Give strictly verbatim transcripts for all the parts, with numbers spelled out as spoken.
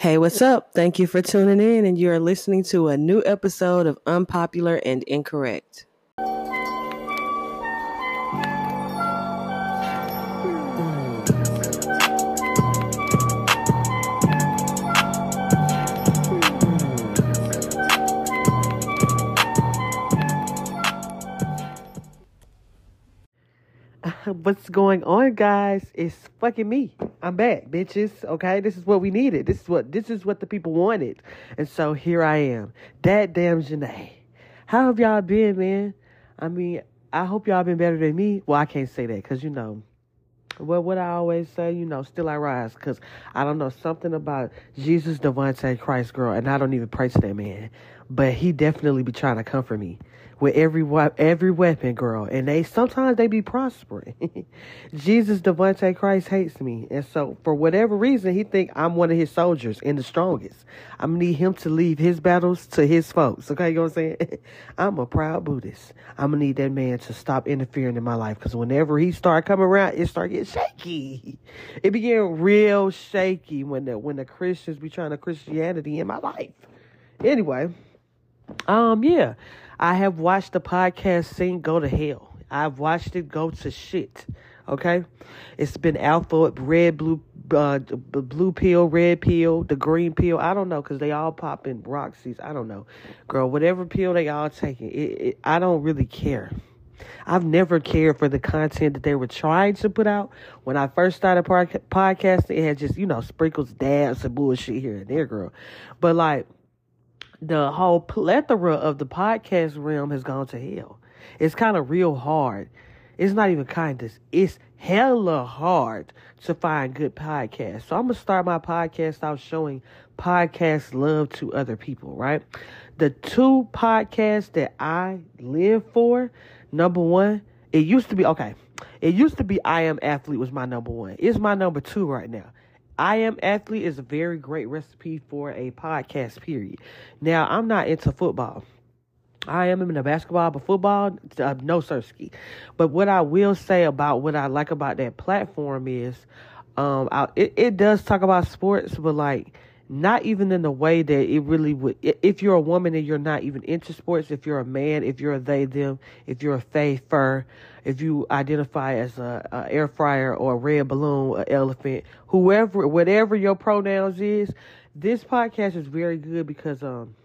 Hey, what's up? Thank you for tuning in, and you are listening to a new episode of Unpopular and Incorrect. What's going on, guys? It's fucking me. I'm back, bitches. Okay, this is what we needed. This is what this is what the people wanted, and so here I am. That damn Janae. How have y'all been, man? I mean, I hope y'all been better than me. Well, I can't say that because you know, well, what I always say, you know, still I rise, because I don't know something about Jesus Devontae Christ, girl, and I don't even pray to that man, but he definitely be trying to comfort me with every every weapon, girl, and they sometimes they be prospering. Jesus Devontae Christ hates me, and so for whatever reason, he think I'm one of his soldiers and the strongest. I'm gonna need him to leave his battles to his folks. Okay, you know what I'm saying? I'm a proud Buddhist. I'm gonna need that man to stop interfering in my life, because whenever he start coming around, it start getting shaky. It be getting real shaky when the when the Christians be trying to Christianity in my life. Anyway, um, yeah. I have watched the podcast Sing Go to Hell. I've watched it go to shit. Okay? It's been alpha, red, blue, uh, blue pill, red pill, the green pill. I don't know, because they all pop in Roxy's. I don't know. Girl, whatever pill they all taking, it, it, I don't really care. I've never cared for the content that they were trying to put out. When I first started pod- podcasting, it had just, you know, sprinkles, dabs, and bullshit here and there, girl. But, like, the whole plethora of the podcast realm has gone to hell. It's kind of real hard. It's not even kind of, it's hella hard to find good podcasts. So I'm going to start my podcast out showing podcast love to other people, right? The two podcasts that I live for, number one, it used to be, okay, it used to be I Am Athlete was my number one. It's my number two right now. I Am Athlete is a very great recipe for a podcast, period. Now, I'm not into football. I am into basketball, but football, uh, no sirski. But what I will say about what I like about that platform is um, I, it, it does talk about sports, but like not even in the way that it really would. If you're a woman and you're not even into sports, if you're a man, if you're a they, them, if you're a fae, fur, if you identify as a, a air fryer or a red balloon, an elephant, whoever, whatever your pronouns is, this podcast is very good because um,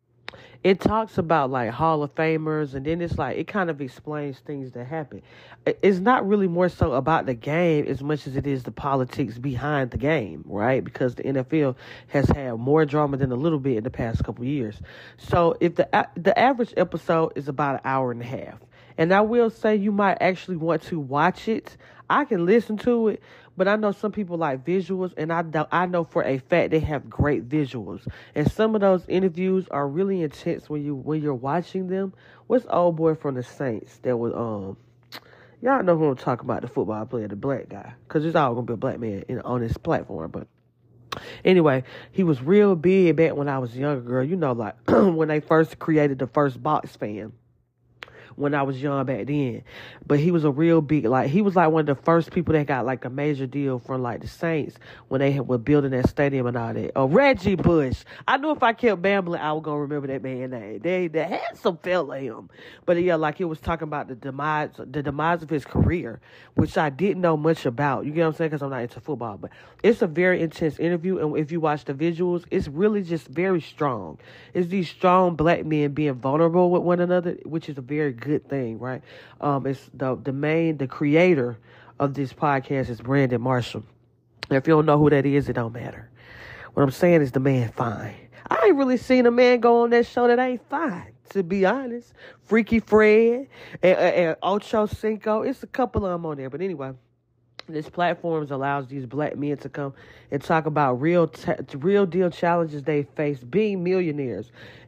it talks about like Hall of Famers, and then it's like it kind of explains things that happen. It's not really more so about the game as much as it is the politics behind the game, right? Because the N F L has had more drama than a little bit in the past couple of years. So if the the average episode is about an hour and a half, and I will say you might actually want to watch it. I can listen to it, but I know some people like visuals, and I know, I know for a fact they have great visuals. And some of those interviews are really intense when you when you're watching them. What's old boy from the Saints that was um y'all know who I'm talking about, the football player, the black guy, because it's all gonna be a black man in, on this platform. But anyway, he was real big back when I was younger, girl. You know, like when they first created the first box fan. When I was young back then. But he was a real big, like, he was like one of the first people that got like a major deal from like the Saints when they were building that stadium and all that. Oh, Reggie Bush. I knew if I kept bambling, I was going to remember that man's name. They, they had some fella him. But yeah, like it was talking about the demise, the demise of his career, which I didn't know much about. You get what I'm saying? Because I'm not into football. But it's a very intense interview. And if you watch the visuals, it's really just very strong. It's these strong black men being vulnerable with one another, which is a very good good thing, right? Um, it's the the main, the creator of this podcast is Brandon Marshall. And if you don't know who that is, it don't matter. What I'm saying is the man fine. I ain't really seen a man go on that show that ain't fine, to be honest. Freaky Fred and, and, and Ocho Cinco. It's a couple of them on there, but anyway. This platform allows these black men to come and talk about real, t- real deal challenges they face being millionaires.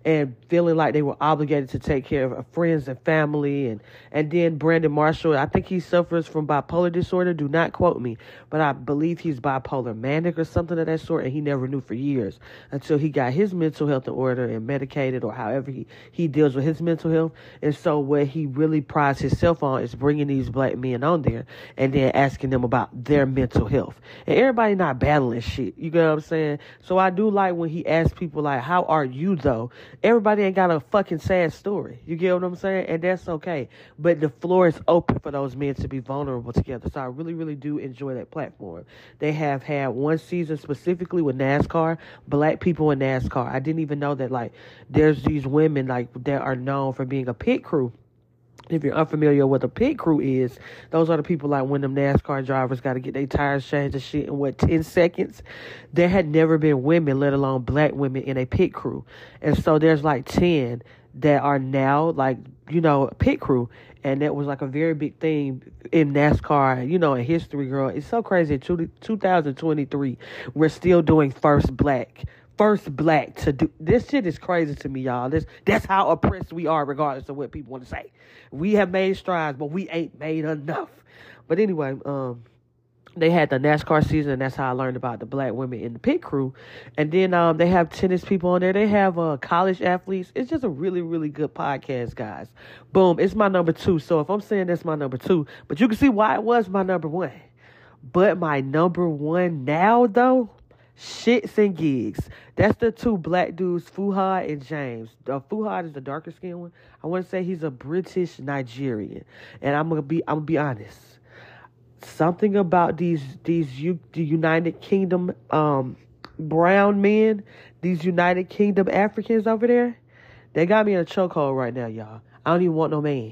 and feeling like they were obligated to take care of friends and family. And, and then Brandon Marshall, I think he suffers from bipolar disorder. Do not quote me, but I believe he's bipolar manic or something of that sort, and he never knew for years until he got his mental health in order and medicated, or however he, he deals with his mental health. And so what he really prides himself on is bringing these black men on there and then asking them about their mental health. And everybody not battling shit. You get what I'm saying? So I do like when he asks people, like, how are you, though? Everybody ain't got a fucking sad story. You get what I'm saying? And that's okay. But the floor is open for those men to be vulnerable together. So I really, really do enjoy that platform. They have had one season specifically with NASCAR, black people in NASCAR. I didn't even know that, like, there's these women, like, that are known for being a pit crew. If you're unfamiliar with what a pit crew is, those are the people like when them NASCAR drivers got to get their tires changed and shit in, what, ten seconds? There had never been women, let alone black women, in a pit crew. And so there's like ten that are now like, you know, a pit crew. And that was like a very big thing in NASCAR, you know, in history, girl. It's so crazy. In two thousand twenty-three, we're still doing first black. First black to do this shit is crazy to me, y'all. This that's how oppressed we are, regardless of what people want to say. We have made strides, but we ain't made enough. But anyway, um, they had the NASCAR season, and that's how I learned about the black women in the pit crew. And then um, they have tennis people on there. They have uh, college athletes. It's just a really, really good podcast, guys. Boom, it's my number two. So if I'm saying that's my number two, but you can see why it was my number one. But my number one now, though, Shits and Gigs. That's the two black dudes, Fuhad and James. Uh, Fuhad is the darker skinned one. I want to say he's a British Nigerian, and I'm gonna be I'm gonna be honest. Something about these these U, the United Kingdom um, brown men, these United Kingdom Africans over there, they got me in a chokehold right now, y'all. I don't even want no man.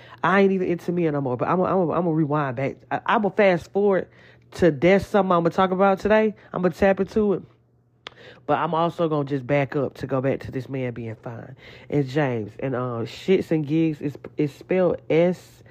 I ain't even into men no more. But I'm gonna I'm I'm I'm rewind back. I, I'm gonna fast forward to that's something I'm going to talk about today. I'm going to tap into it. But I'm also going to just back up to go back to this man being fine. And James. And uh, Shits and Gigs is is spelled S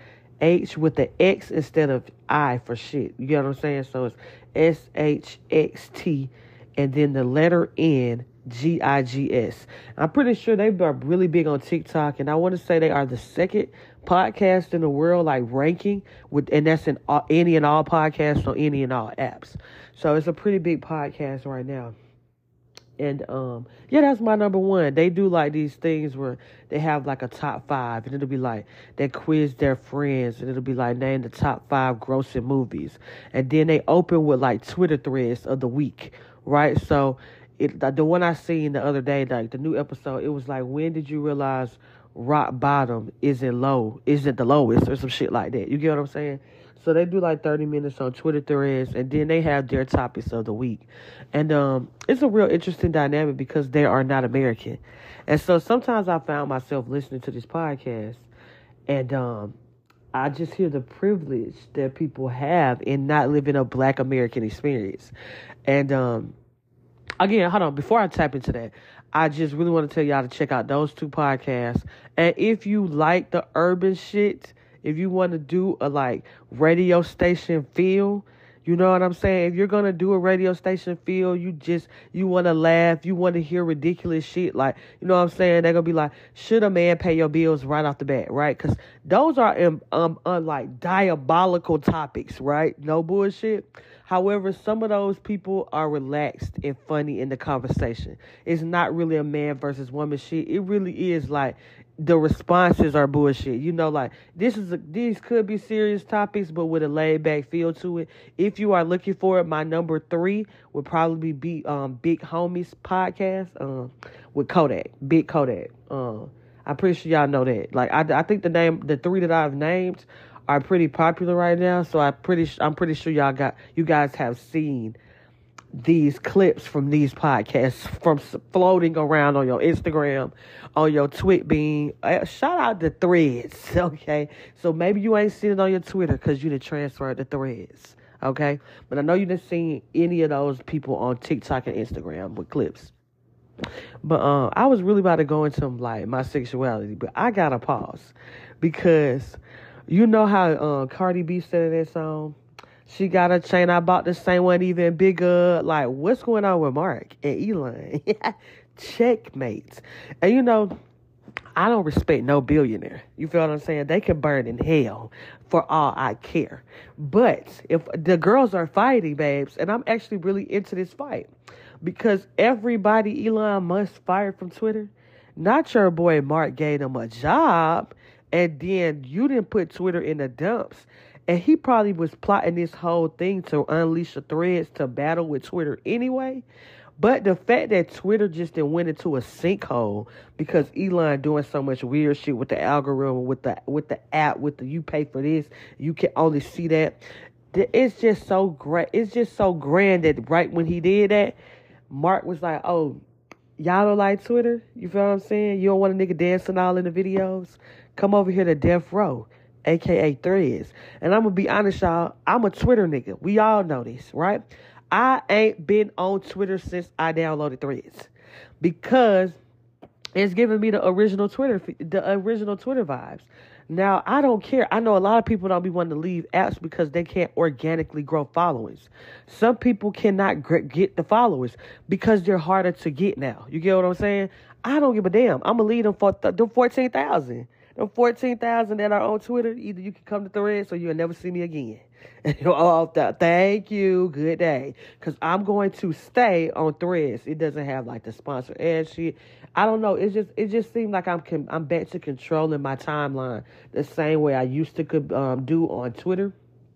H with the X instead of I for shit. You get what I'm saying? So it's S H X T and then the letter N, G I G S. I'm pretty sure they are really big on TikTok. And I want to say they are the second podcast in the world, like ranking with, and that's in all, any and all podcasts on any and all apps. So it's a pretty big podcast right now. And um, yeah, that's my number one. They do like these things where they have like a top five, and it'll be like they quiz their friends, and it'll be like name the top five grossing movies, and then they open with like Twitter threads of the week, right? So it the one I seen the other day, like the new episode, it was like, when did you realize rock bottom isn't low, isn't the lowest, or some shit like that. You get what I'm saying? So they do like thirty minutes on Twitter threads, and then they have their topics of the week. And um, it's a real interesting dynamic because they are not American. And so sometimes I found myself listening to this podcast, and um, I just hear the privilege that people have in not living a black American experience. And um, again, hold on, before I tap into that, I just really want to tell y'all to check out those two podcasts. And if you like the urban shit, if you want to do a like radio station feel, you know what I'm saying? If you're going to do a radio station feel, you just, you want to laugh, you want to hear ridiculous shit. Like, you know what I'm saying? They're going to be like, should a man pay your bills right off the bat, right? Because those are um, um unlike diabolical topics, right? No bullshit. However, some of those people are relaxed and funny in the conversation. It's not really a man versus woman shit. It really is like the responses are bullshit. You know, like this is a, these could be serious topics, but with a laid back feel to it. If you are looking for it, my number three would probably be um Big Homies podcast um with Kodak, Big Kodak. Um, I'm pretty sure y'all know that. Like I, I think the name, the three that I've named are pretty popular right now. So I pretty, I'm pretty sure y'all got, you guys have seen these clips from these podcasts from floating around on your Instagram, on your Twitbeam. Uh, shout out to Threads, okay? So maybe you ain't seen it on your Twitter because you done transferred to Threads, okay? But I know you done seen any of those people on TikTok and Instagram with clips. But um, I was really about to go into like my sexuality, but I gotta pause because you know how uh, Cardi B said in that song, she got a chain, I bought the same one, even bigger. Like, what's going on with Mark and Elon? checkmate. And you know, I don't respect no billionaire. You feel what I'm saying? They can burn in hell for all I care. But if the girls are fighting, babes, and I'm actually really into this fight because everybody Elon Musk fired from Twitter, not your boy Mark gave him a job, and then you didn't put Twitter in the dumps. And he probably was plotting this whole thing to unleash the Threads to battle with Twitter anyway. But the fact that Twitter just then went into a sinkhole because Elon doing so much weird shit with the algorithm, with the with the app, with the you pay for this, you can only see that. It's just so great. It's just so grand that right when he did that, Mark was like, "Oh, y'all don't like Twitter? You feel what I'm saying? You don't want a nigga dancing all in the videos? Come over here to Death Row, A K A Threads." And I'm gonna be honest, y'all. I'm a Twitter nigga. We all know this, right? I ain't been on Twitter since I downloaded Threads because it's giving me the original Twitter, the original Twitter vibes. Now, I don't care. I know a lot of people don't be wanting to leave apps because they can't organically grow followings. Some people cannot get the followers because they're harder to get now. You get what I'm saying? I don't give a damn. I'm going to leave them for th- them fourteen thousand. Them fourteen thousand that are on Twitter, either you can come to Threads or you'll never see me again. Oh, th- thank you. Good day. Because I'm going to stay on Threads. It doesn't have like the sponsor ad shit. I don't know. It just it just seems like I'm con- I'm back to controlling my timeline the same way I used to um, do on Twitter.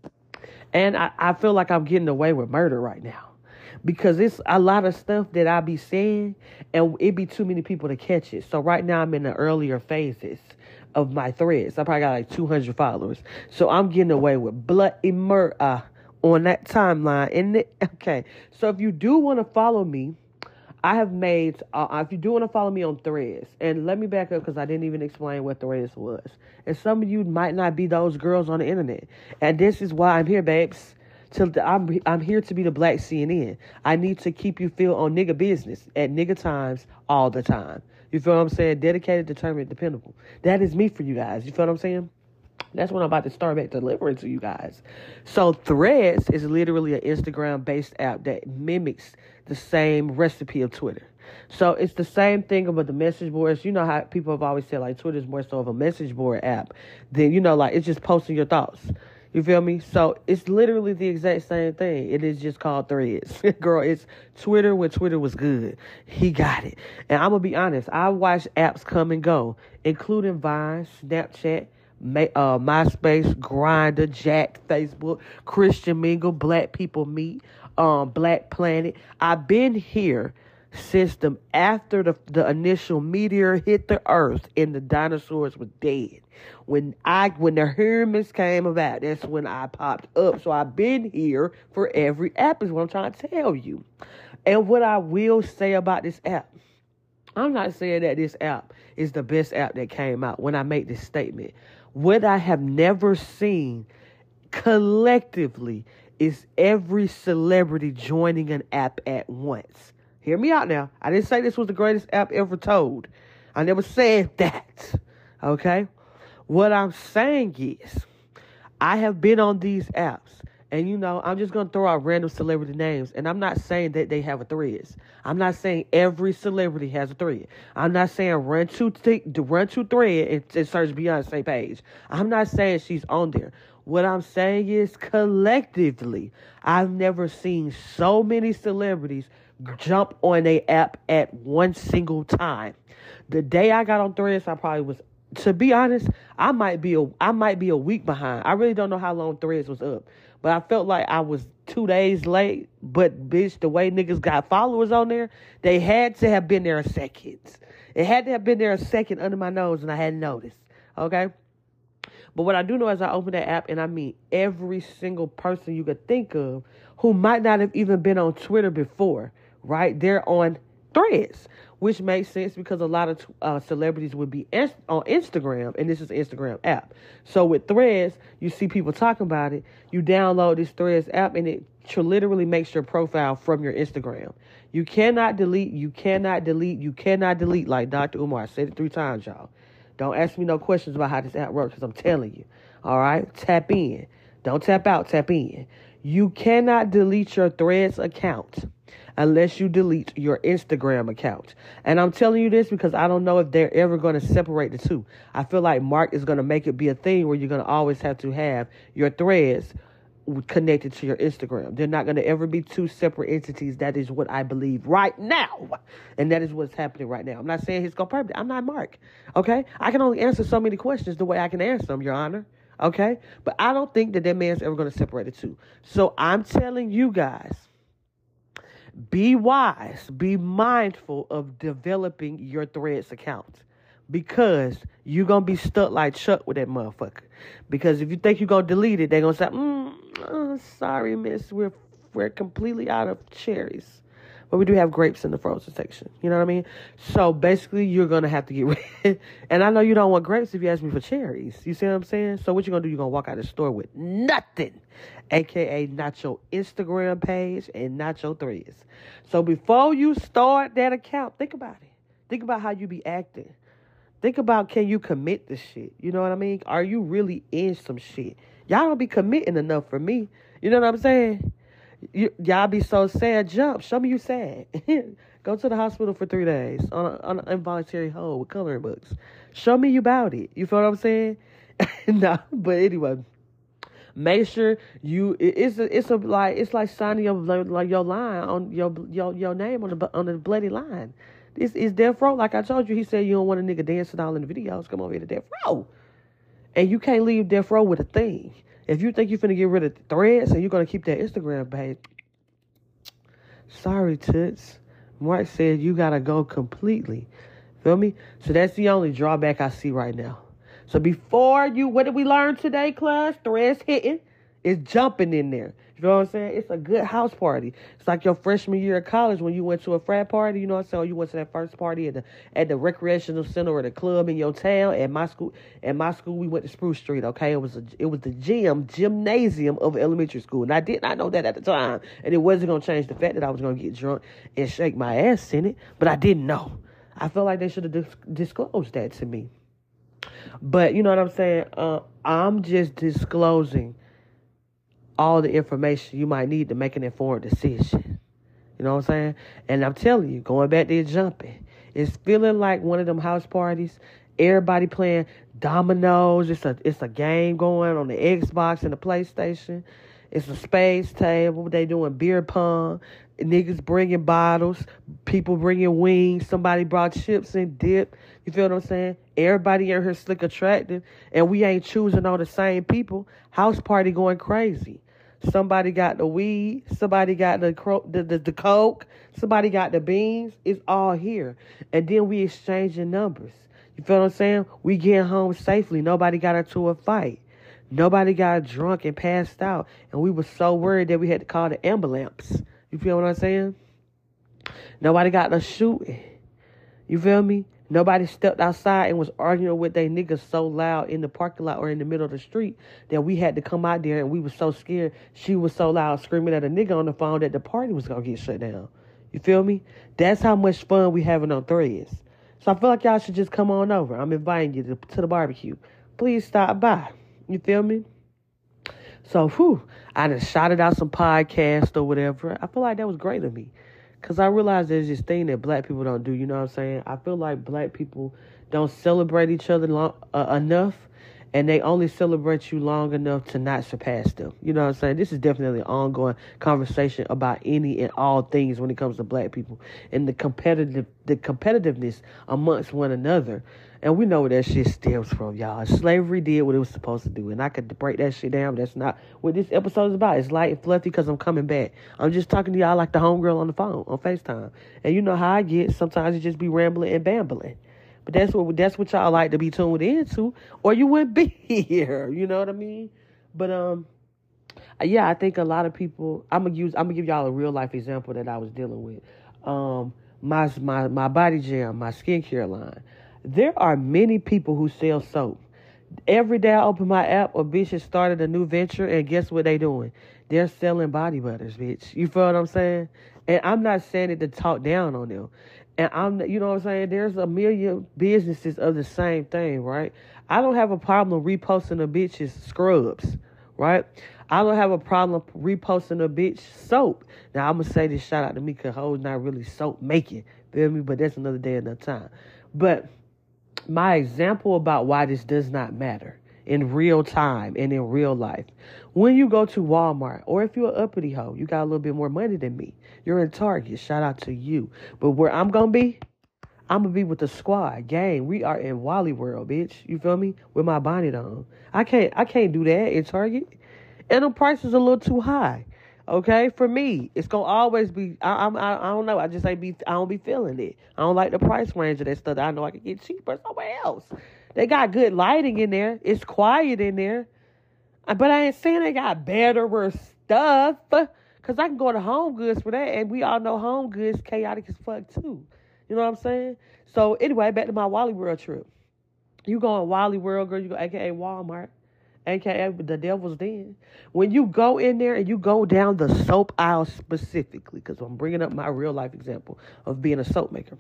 And I, I feel like I'm getting away with murder right now. Because it's a lot of stuff that I be saying and it be too many people to catch it. So right now I'm in the earlier phases of my Threads. I probably got like two hundred followers. So I'm getting away with bloody murder on that timeline. And it, okay, so if you do want to follow me, I have made, uh, if you do want to follow me on Threads, and let me back up because I didn't even explain what Threads was. And some of you might not be those girls on the internet. And this is why I'm here, babes. Till the, I'm, I'm here to be the black C N N. I need to keep you feel on nigga business at nigga times all the time. You feel what I'm saying? Dedicated, determined, dependable. That is me for you guys. You feel what I'm saying? That's what I'm about to start back delivering to you guys. So Threads is literally an Instagram-based app that mimics the same recipe of Twitter. So it's the same thing about the message boards. You know how people have always said like Twitter is more so of a message board app than, you know, like it's just posting your thoughts. You feel me? So it's literally the exact same thing. It is just called Threads. Girl, it's Twitter when Twitter was good. He got it. And I'm going to be honest. I watched apps come and go, including Vine, Snapchat, My, uh, MySpace, Grindr, Jack, Facebook, Christian Mingle, Black People Meet, um, Black Planet. I've been here since the after the, the initial meteor hit the earth and the dinosaurs were dead. When I when the humans came about, that's when I popped up. So I've been here for every app is what I'm trying to tell you. And what I will say about this app, I'm not saying that this app is the best app that came out when I make this statement. What I have never seen collectively is every celebrity joining an app at once. Hear me out now. I didn't say this was the greatest app ever told. I never said that. Okay? What I'm saying is, I have been on these apps. And, you know, I'm just going to throw out random celebrity names. And I'm not saying that they have a Threads. I'm not saying every celebrity has a Thread. I'm not saying run to, th- run to Thread and, and search Beyonce page. I'm not saying she's on there. What I'm saying is collectively, I've never seen so many celebrities jump on a app at one single time. The day I got on Threads, I probably was, to be honest, I might be a, I might be a week behind. I really don't know how long Threads was up. But I felt like I was two days late. But, bitch, the way niggas got followers on there, they had to have been there a second. It had to have been there a second under my nose, and I hadn't noticed. Okay? But what I do know is I open that app, and I meet every single person you could think of who might not have even been on Twitter before, right? They're on Threads, which makes sense because a lot of uh, celebrities would be in- on Instagram, and this is an Instagram app. So with Threads, you see people talking about it. You download this Threads app, and it literally makes your profile from your Instagram. You cannot delete, you cannot delete, you cannot delete, like Doctor Umar. I said it three times, y'all. Don't ask me no questions about how this app works because I'm telling you. All right? Tap in. Don't tap out, tap in. You cannot delete your Threads account unless you delete your Instagram account. And I'm telling you this because I don't know if they're ever going to separate the two. I feel like Mark is going to make it be a thing where you're going to always have to have your Threads connected to your Instagram. They're not going to ever be two separate entities. That is what I believe right now. And that is what's happening right now. I'm not saying he's going to perfect. I'm not Mark. Okay? I can only answer so many questions the way I can answer them, Your Honor. Okay? But I don't think that that man's ever going to separate the two. So I'm telling you guys, be wise, be mindful of developing your Threads account because you're going to be stuck like Chuck with that motherfucker. Because if you think you're going to delete it, they're going to say, mm, oh, sorry, miss, we're, we're completely out of cherries. But we do have grapes in the frozen section. You know what I mean? So basically, you're going to have to get rid. And I know you don't want grapes if you ask me for cherries. You see what I'm saying? So what you're going to do, you're going to walk out of the store with nothing. A K A not your Instagram page and not your Threads. So before you start that account, think about it. Think about how you be acting. Think about, can you commit to shit? You know what I mean? Are you really in some shit? Y'all don't be committing enough for me. You know what I'm saying? You, y'all be so sad. Jump. Show me you sad. Go to the hospital for three days on, a, on an involuntary hold with coloring books. Show me you about it. You feel what I'm saying? No, but anyway, make sure you. It, it's a, it's a like it's like signing your like your line on your your your name on the on the bloody line. This is Death Row. Like I told you, he said you don't want a nigga dancing all in the videos. Come over here to Death Row, and you can't leave Death Row with a thing. If you think you're finna get rid of Threads and you're gonna keep that Instagram page, sorry, toots. Mark said you gotta go completely. Feel me? So that's the only drawback I see right now. So before you, what did we learn today, class? Threads hitting is jumping in there. You know what I'm saying? It's a good house party. It's like your freshman year of college when you went to a frat party. You know what I'm saying? Or you went to that first party at the at the recreational center or the club in your town. At my school, at my school, we went to Spruce Street. Okay, it was a, it was the gym gymnasium of elementary school, and I did not know that at the time. And it wasn't gonna change the fact that I was gonna get drunk and shake my ass in it, but I didn't know. I felt like they should have dis- disclosed that to me. But you know what I'm saying? Uh, I'm just disclosing all the information you might need to make an informed decision. You know what I'm saying? And I'm telling you, going back there jumping, it's feeling like one of them house parties. Everybody playing dominoes. It's a it's a game going on the Xbox and the PlayStation. It's a space table. They doing beer pong. Niggas bringing bottles. People bringing wings. Somebody brought chips and dip. You feel what I'm saying? Everybody in here slick attractive. And we ain't choosing on the same people. House party going crazy. Somebody got the weed. Somebody got the, the, the, the coke. Somebody got the beans. It's all here. And then we exchanging numbers. You feel what I'm saying? We getting home safely. Nobody got into a fight. Nobody got drunk and passed out. And we were so worried that we had to call the ambulance. You feel what I'm saying? Nobody got no shooting. You feel me? Nobody stepped outside and was arguing with they niggas so loud in the parking lot or in the middle of the street that we had to come out there and we were so scared. She was so loud screaming at a nigga on the phone that the party was going to get shut down. You feel me? That's how much fun we having on Threads. So I feel like y'all should just come on over. I'm inviting you to, to the barbecue. Please stop by. You feel me? So, whew, I just shouted out some podcasts or whatever. I feel like that was great of me. Because I realize there's this thing that black people don't do. You know what I'm saying? I feel like black people don't celebrate each other long, uh, enough. And they only celebrate you long enough to not surpass them. You know what I'm saying? This is definitely an ongoing conversation about any and all things when it comes to black people. And the competitive, the competitiveness amongst one another. And we know where that shit stems from, y'all. Slavery did what it was supposed to do. And I could break that shit down. That's not what this episode is about. It's light and fluffy because I'm coming back. I'm just talking to y'all like the homegirl on the phone, on FaceTime. And you know how I get. Sometimes it just be rambling and bambling. But that's what that's what y'all like to be tuned into. Or you wouldn't be here. You know what I mean? But, um, yeah, I think a lot of people, I'm going to use, I'm going to give y'all a real life example that I was dealing with. Um, my, my, my body jam, my skincare line. There are many people who sell soap. Every day I open my app, a bitch has started a new venture, and guess what they doing? They're selling body butters, bitch. You feel what I'm saying? And I'm not saying it to talk down on them. And I'm, you know what I'm saying? There's a million businesses of the same thing, right? I don't have a problem reposting a bitch's scrubs, right? I don't have a problem reposting a bitch soap. Now, I'm going to say this shout out to me because hoes not really soap making. Feel me? But that's another day, another time. But my example about why this does not matter in real time and in real life. When you go to Walmart, or if you're an uppity hoe, you got a little bit more money than me. You're in Target. Shout out to you. But where I'm going to be, I'm going to be with the squad. Gang, we are in Wally World, bitch. You feel me? With my bonnet on. I can't I can't do that in Target. And the price is a little too high. Okay? For me, it's going to always be, I, I'm, I, I don't know. I just ain't be, I don't be feeling it. I don't like the price range of that stuff that I know I can get cheaper somewhere else. They got good lighting in there. It's quiet in there. But I ain't saying they got better stuff. Because I can go to Home Goods for that. And we all know Home Goods chaotic as fuck too. You know what I'm saying? So anyway, back to my Wally World trip. You go in Wally World, girl. You go A K A Walmart. A K A the Devil's Den. When you go in there and you go down the soap aisle specifically, because I'm bringing up my real life example of being a soap maker.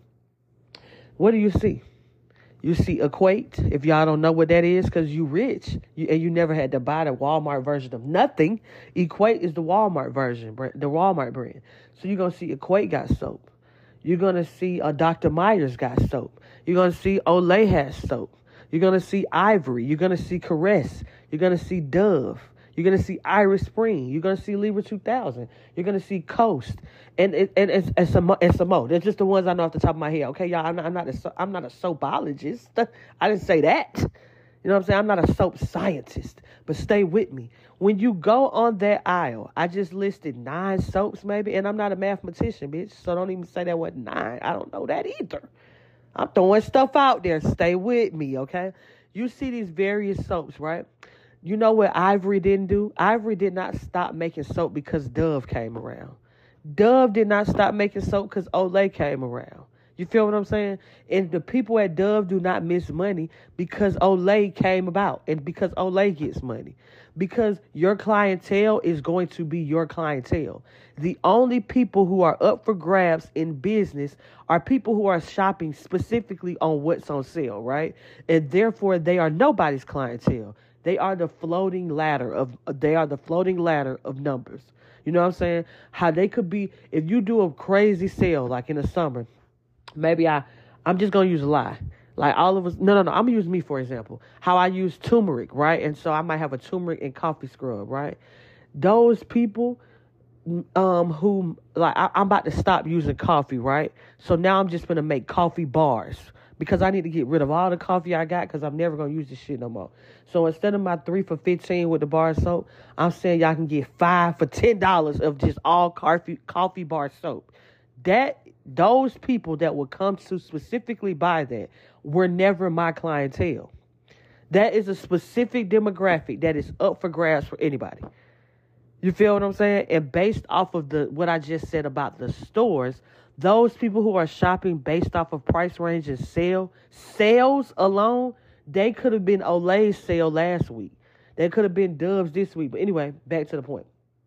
What do you see? You see Equate, if y'all don't know what that is, because you rich, you, and you never had to buy the Walmart version of nothing. Equate is the Walmart version, the Walmart brand. So you're going to see Equate got soap. You're going to see uh, Doctor Myers got soap. You're going to see Olay has soap. You're going to see Ivory. You're going to see Caress. You're going to see Dove. You're going to see Iris Spring. You're going to see Libra two thousand. You're going to see Coast. And and, and, and, and, some, and some more. They're just the ones I know off the top of my head. Okay, y'all, I'm not, I'm not, a, I'm not a soapologist. I didn't say that. You know what I'm saying? I'm not a soap scientist. But stay with me. When you go on that aisle, I just listed nine soaps maybe. And I'm not a mathematician, bitch. So don't even say that wasn't nine. I don't know that either. I'm throwing stuff out there. Stay with me, okay? You see these various soaps, right? You know what Ivory didn't do? Ivory did not stop making soap because Dove came around. Dove did not stop making soap because Olay came around. You feel what I'm saying? And the people at Dove do not miss money because Olay came about and because Olay gets money. Because your clientele is going to be your clientele. The only people who are up for grabs in business are people who are shopping specifically on what's on sale, right? And therefore, they are nobody's clientele. They are the floating ladder of they are the floating ladder of numbers. You know what I'm saying? How they could be, if you do a crazy sale like in the summer, maybe I, I'm just going to use a lie. Like all of us, no, no, no, I'm going to use me for example. How I use turmeric, right? And so I might have a turmeric and coffee scrub, right? Those people um, who, like I, I'm about to stop using coffee, right? So now I'm just going to make coffee bars. Because I need to get rid of all the coffee I got because I'm never going to use this shit no more. So instead of my three for fifteen with the bar soap, I'm saying y'all can get five for ten dollars of just all coffee, coffee bar soap. That, those people that would come to specifically buy that were never my clientele. That is a specific demographic that is up for grabs for anybody. You feel what I'm saying? And based off of the what I just said about the stores, those people who are shopping based off of price range and sale, sales alone, they could have been Olay's sale last week. They could have been Dove's this week. But anyway, back to the point.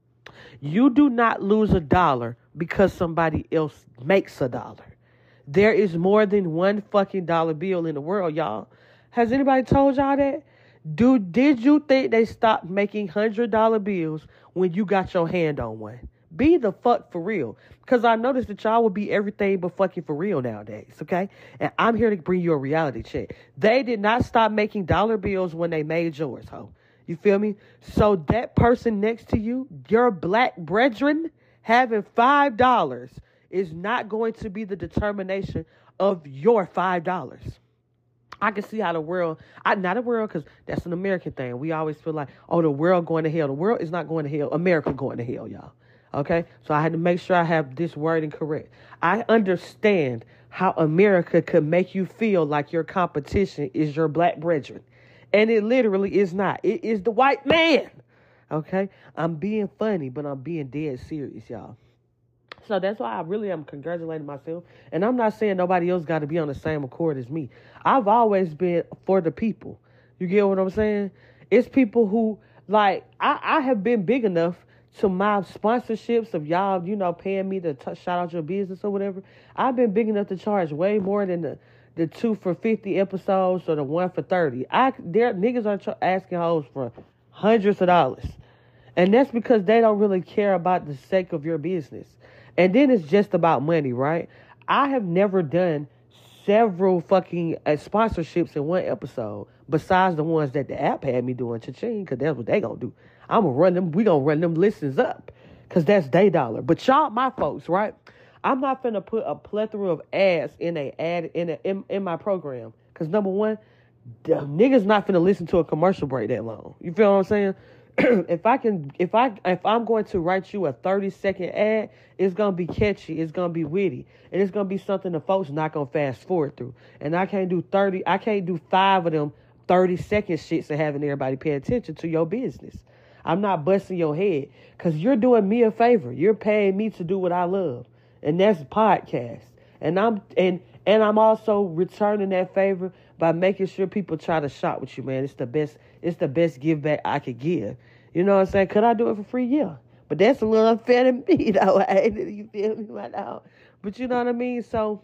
You do not lose a dollar because somebody else makes a dollar. There is more than one fucking dollar bill in the world, y'all. Has anybody told y'all that? Do, did you think they stopped making one hundred dollar bills when you got your hand on one? Be the fuck for real. Because I noticed that y'all will be everything but fucking for real nowadays, okay? And I'm here to bring you a reality check. They did not stop making dollar bills when they made yours, ho. You feel me? So that person next to you, your black brethren, having five dollars is not going to be the determination of your five dollars. I can see how the world, I, not the world, because that's an American thing. We always feel like, oh, the world going to hell. The world is not going to hell. America going to hell, y'all. Okay, so I had to make sure I have this wording correct. I understand how America could make you feel like your competition is your black brethren. And it literally is not. It is the white man. Okay, I'm being funny, but I'm being dead serious, y'all. So that's why I really am congratulating myself. And I'm not saying nobody else got to be on the same accord as me. I've always been for the people. You get what I'm saying? It's people who, like, I, I have been big enough to my sponsorships of y'all, you know, paying me to t- shout out your business or whatever. I've been big enough to charge way more than the, the two for fifty episodes or the one for thirty. I there niggas are ch- asking hoes for hundreds of dollars. And that's because they don't really care about the sake of your business. And then it's just about money, right? I have never done several fucking uh, sponsorships in one episode, besides the ones that the app had me doing, cha-ching, because that's what they gonna do. I'm gonna run them, we gonna run them listens up, because that's they dollar. But y'all, my folks, right? I'm not finna put a plethora of ads in a ad in a, in, in my program, because number one, the niggas not finna listen to a commercial break that long. You feel what I'm saying? if I can, if I, if I'm going to write you a thirty second ad, it's gonna be catchy, it's gonna be witty, and it's gonna be something the folks not gonna fast forward through. And I can't do thirty, I can't do five of them thirty second shits and having everybody pay attention to your business. I'm not busting your head, because you're doing me a favor. You're paying me to do what I love, and that's podcast. And I'm and and I'm also returning that favor by making sure people try to shop with you, man. It's the best. It's the best give back I could give. You know what I'm saying? Could I do it for free? Yeah. But that's a little unfair to me, though. You feel me right now? But you know what I mean? So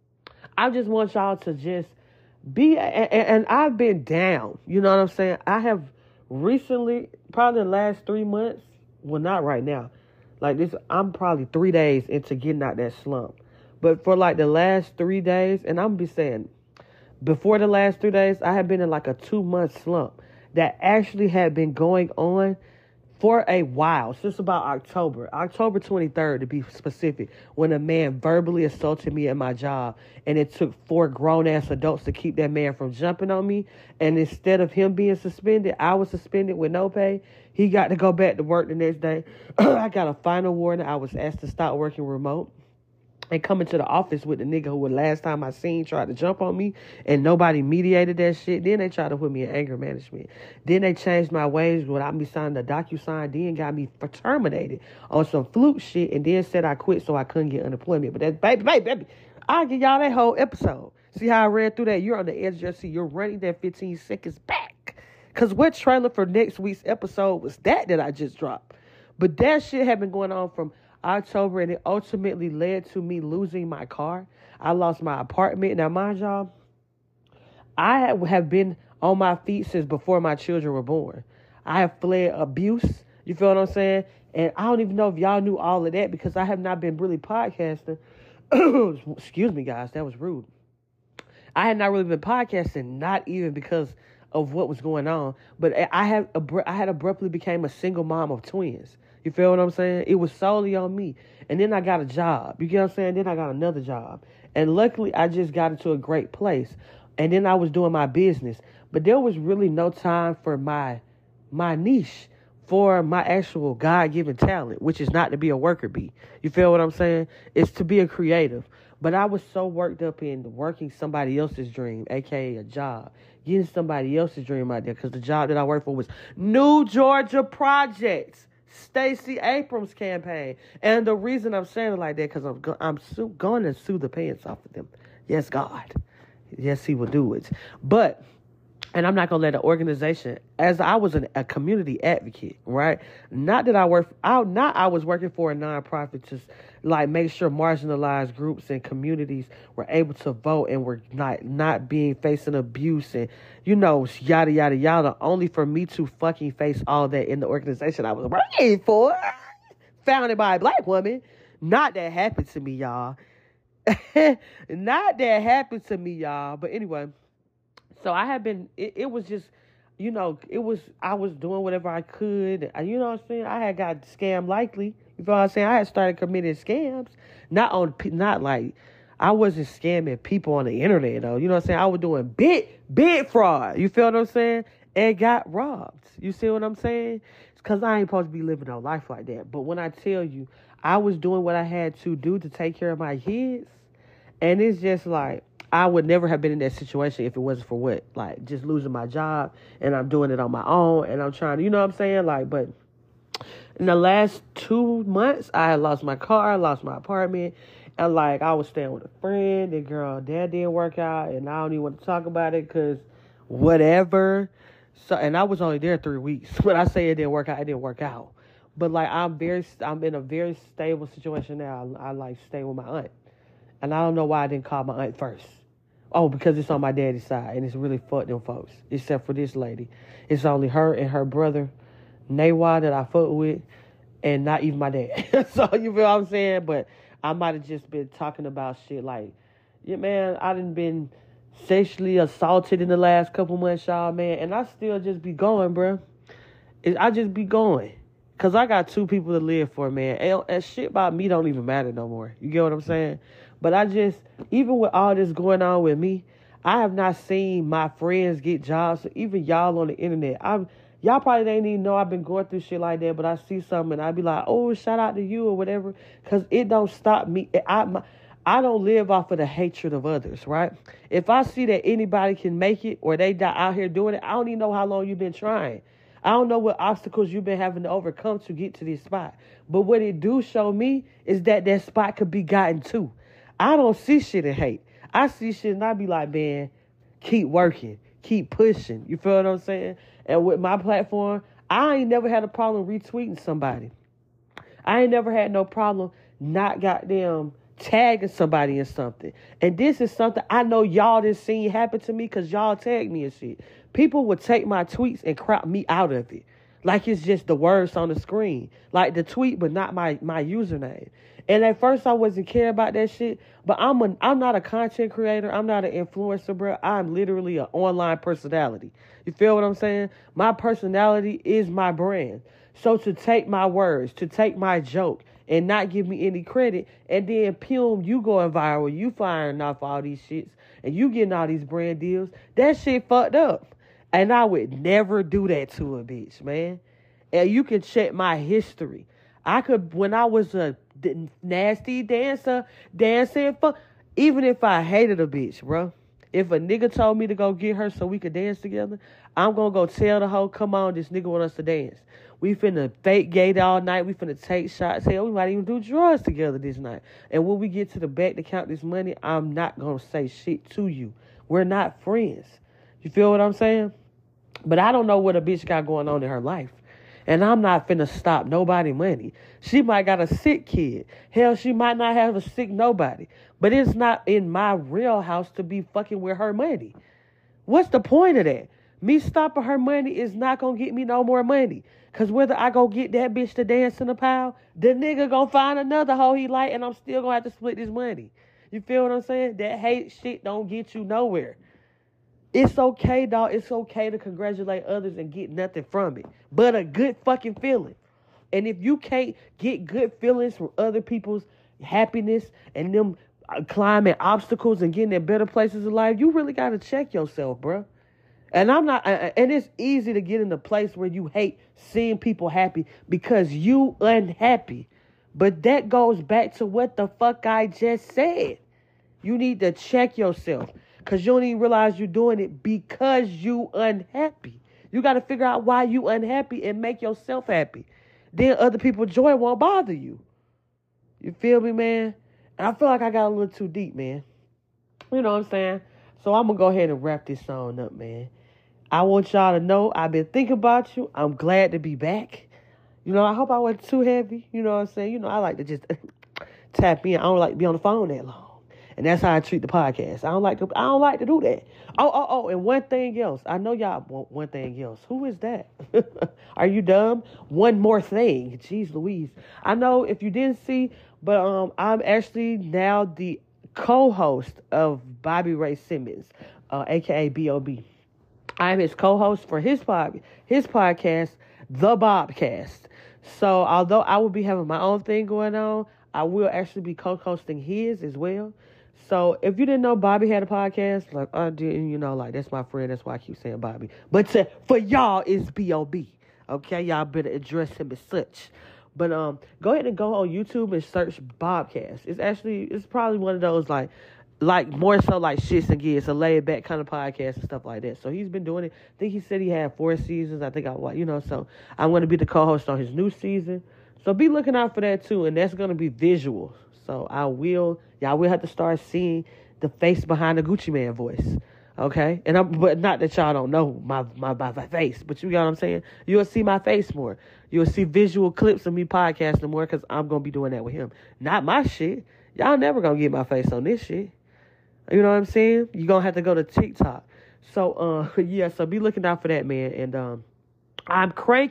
I just want y'all to just be, and, and I've been down. You know what I'm saying? I have recently, probably the last three months, well, not right now. Like this, I'm probably three days into getting out that slump. But for like the last three days, and I'm be saying, before the last three days, I have been in like a two-month slump that actually had been going on for a while, since about October, October twenty-third to be specific, when a man verbally assaulted me at my job, and it took four grown-ass adults to keep that man from jumping on me. And instead of him being suspended, I was suspended with no pay. He got to go back to work the next day. I got a final warning. I was asked to stop working remote and coming to the office with the nigga who last time I seen tried to jump on me, and nobody mediated that shit. Then they tried to put me in anger management. Then they changed my ways without me signing the DocuSign. Then got me for terminated on some fluke shit, and then said I quit so I couldn't get unemployment. But that's, baby, baby, baby, I'll give y'all that whole episode. See how I ran through that? You're on the edge of your seat. You're running that fifteen seconds back. Because what trailer for next week's episode was that that I just dropped? But that shit had been going on from October, and it ultimately led to me losing my car. I lost my apartment. Now, mind y'all, I have been on my feet since before my children were born. I have fled abuse. You feel what I'm saying? And I don't even know if y'all knew all of that, because I have not been really podcasting. Excuse me, guys. That was rude. I had not really been podcasting, not even because of what was going on, but I have I had abruptly became a single mom of twins. You feel what I'm saying? It was solely on me. And then I got a job. You get what I'm saying? Then I got another job. And luckily, I just got into a great place. And then I was doing my business. But there was really no time for my my niche, for my actual God-given talent, which is not to be a worker bee. You feel what I'm saying? It's to be a creative. But I was so worked up in working somebody else's dream, a k a a job, getting somebody else's dream out there, because the job that I worked for was New Georgia Projects, Stacey Abrams' campaign. And the reason I'm saying it like that, because I'm, go- I'm su- going to sue the pants off of them. Yes, God. Yes, he will do it. But, and I'm not going to let an organization, as I was an, a community advocate, right? Not that I work, I, not I was working for a nonprofit to like make sure marginalized groups and communities were able to vote and were not, not being facing abuse and, you know, yada, yada, yada, only for me to fucking face all that in the organization I was working for, founded by a black woman. Not that happened to me, y'all. Not that happened to me, y'all. But anyway, so I had been, it, it was just, you know, it was, I was doing whatever I could. You know what I'm saying? I had got scammed likely. You know what I'm saying? I had started committing scams. Not on, not like, I wasn't scamming people on the internet, though. You know what I'm saying? I was doing big, big fraud. You feel what I'm saying? And got robbed. You see what I'm saying? It's because I ain't supposed to be living a life like that. But when I tell you, I was doing what I had to do to take care of my kids. And it's just like, I would never have been in that situation if it wasn't for what? Like, just losing my job, and I'm doing it on my own, and I'm trying to, you know what I'm saying? Like, but in the last two months, I had lost my car, I lost my apartment, and, like, I was staying with a friend, and, girl, that didn't work out, and I don't even want to talk about it, because whatever. So, and I was only there three weeks. When I say it didn't work out, it didn't work out. But, like, I'm very, I'm in a very stable situation now. I, I like, stay with my aunt. And I don't know why I didn't call my aunt first. Oh, because it's on my daddy's side, and it's really fucked them folks, except for this lady. It's only her and her brother Nawa that I fuck with, and not even my dad. So you feel what I'm saying? But I might have just been talking about shit like, yeah, man, I done been sexually assaulted in the last couple months, y'all, man, and I still just be going, bro. I just be going. Because I got two people to live for, man. And, and shit about me don't even matter no more. You get what I'm saying? But I just, even with all this going on with me, I have not seen my friends get jobs. So even y'all on the internet, I'm, y'all probably didn't even know I've been going through shit like that, but I see something and I be like, oh, shout out to you or whatever. Because it don't stop me. I, my, I don't live off of the hatred of others, right? If I see that anybody can make it or they die out here doing it, I don't even know how long you've been trying. I don't know what obstacles you've been having to overcome to get to this spot. But what it do show me is that that spot could be gotten to. I don't see shit and hate. I see shit and I be like, man, keep working, keep pushing. You feel what I'm saying? And with my platform, I ain't never had a problem retweeting somebody. I ain't never had no problem not goddamn tagging somebody in something. And this is something I know y'all done seen happen to me because y'all tagged me and shit. People would take my tweets and crop me out of it. Like it's just the words on the screen. Like the tweet, but not my, my username. And at first I wasn't care about that shit. But I'm a, I'm not a content creator. I'm not an influencer, bro. I'm literally an online personality. You feel what I'm saying? My personality is my brand. So to take my words, to take my joke, and not give me any credit, and then Pum, you going viral, you firing off all these shits, and you getting all these brand deals, that shit fucked up. And I would never do that to a bitch, man. And you can check my history. I could, when I was a nasty dancer, dancing, for, even if I hated a bitch, bro, if a nigga told me to go get her so we could dance together, I'm going to go tell the hoe, come on, this nigga want us to dance. We finna fake gate all night. We finna take shots. Hell, we might even do drugs together this night. And when we get to the back to count this money, I'm not going to say shit to you. We're not friends. You feel what I'm saying? But I don't know what a bitch got going on in her life. And I'm not finna stop nobody money. She might got a sick kid. Hell, she might not have a sick nobody. But it's not in my real house to be fucking with her money. What's the point of that? Me stopping her money is not going to get me no more money. Because whether I go get that bitch to dance in the pile, the nigga going to find another hoe he like, and I'm still going to have to split this money. You feel what I'm saying? That hate shit don't get you nowhere. It's okay, dog. It's okay to congratulate others and get nothing from it. But a good fucking feeling. And if you can't get good feelings from other people's happiness and them climbing obstacles and getting in better places in life, you really got to check yourself, bro. And I'm not, and it's easy to get in a place where you hate seeing people happy because you unhappy. But that goes back to what the fuck I just said. You need to check yourself because you don't even realize you're doing it because you unhappy. You got to figure out why you unhappy and make yourself happy. Then other people's joy won't bother you. You feel me, man? And I feel like I got a little too deep, man. You know what I'm saying? So I'm going to go ahead and wrap this song up, man. I want y'all to know I've been thinking about you. I'm glad to be back. You know, I hope I wasn't too heavy. You know what I'm saying? You know, I like to just tap in. I don't like to be on the phone that long. And that's how I treat the podcast. I don't like to I don't like to do that. Oh, oh, oh, and one thing else. I know y'all want one thing else. Who is that? Are you dumb? One more thing. Jeez Louise. I know if you didn't see, but um, I'm actually now the co-host of Bobby Ray Simmons, uh, a k a. B O B. I'm his co-host for his pod, his podcast, The Bobcast. So although I will be having my own thing going on, I will actually be co-hosting his as well. So if you didn't know Bobby had a podcast, like I didn't, you know, like that's my friend. That's why I keep saying Bobby. But to, for y'all, it's B O B. Okay, y'all better address him as such. But um, go ahead and go on YouTube and search Bobcast. It's actually, it's probably one of those like, like more so like shits and gigs, a laid back kind of podcast and stuff like that. So he's been doing it. I think he said he had four seasons. I think I, you know, so I'm going to be the co-host on his new season. So be looking out for that too. And that's going to be visual. So I will, y'all will have to start seeing the face behind the Gucci Man voice. Okay? And I'm, but not that y'all don't know my, my, my, my face, but you got what I'm saying? You'll see my face more. You'll see visual clips of me podcasting more because I'm going to be doing that with him. Not my shit. Y'all never going to get my face on this shit. You know what I'm saying? You're going to have to go to TikTok. So, uh, yeah, so be looking out for that, man. And um, I'm cranking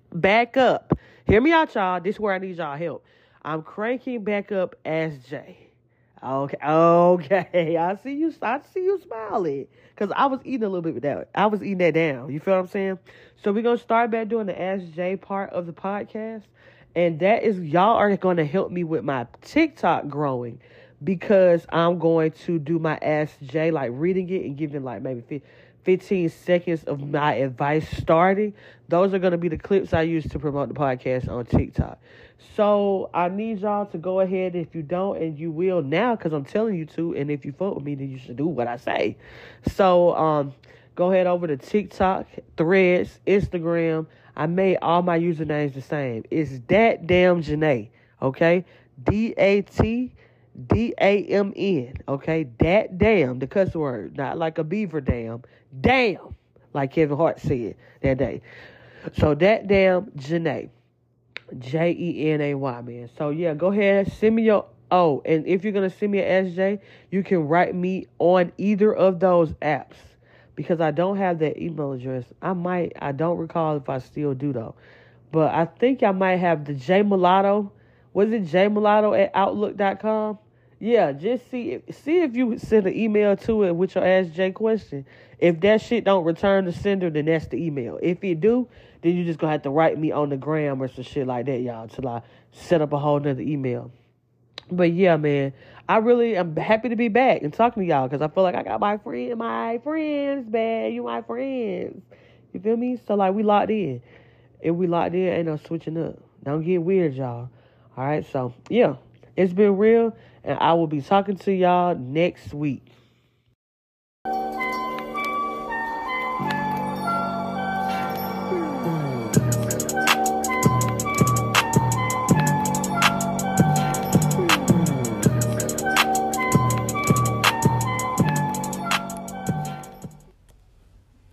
back up. Hear me out, y'all. This is where I need y'all help. I'm cranking back up Ask Jay. Okay, okay. I see you. I see you smiling because I was eating a little bit with that. I was eating that down. You feel what I'm saying? So we're gonna start back doing the Ask Jay part of the podcast, and that is y'all are gonna help me with my TikTok growing because I'm going to do my Ask Jay, like reading it and giving like maybe fifteen seconds of my advice starting. Those are gonna be the clips I use to promote the podcast on TikTok. So I need y'all to go ahead. If you don't, and you will now, because I'm telling you to. And if you fuck with me, then you should do what I say. So um, go ahead over to TikTok, Threads, Instagram. I made all my usernames the same. It's Dat Damn Janae. Okay, D A T D A M N. Okay, Dat Damn, the cuss word, not like a beaver dam. Damn, like Kevin Hart said that day. So Dat Damn Janae. J E N A Y, man. So, yeah, go ahead. Send me your... Oh, and if you're going to send me an S J, you can write me on either of those apps. Because I don't have that email address. I might... I don't recall if I still do, though. But I think I might have the J Mulatto. Was it J Mulatto at outlook dot com? Yeah, just see if, see if you send an email to it with your Ask Jay question. If that shit don't return the sender, then that's the email. If it do, then you just gonna have to write me on the gram or some shit like that, y'all, till I set up a whole nother email. But yeah, man, I really am happy to be back and talking to y'all because I feel like I got my friend, my friends, man. You my friends. You feel me? So like we locked in. If we locked in, ain't no switching up. Don't get weird, y'all. All right, so yeah, it's been real, and I will be talking to y'all next week.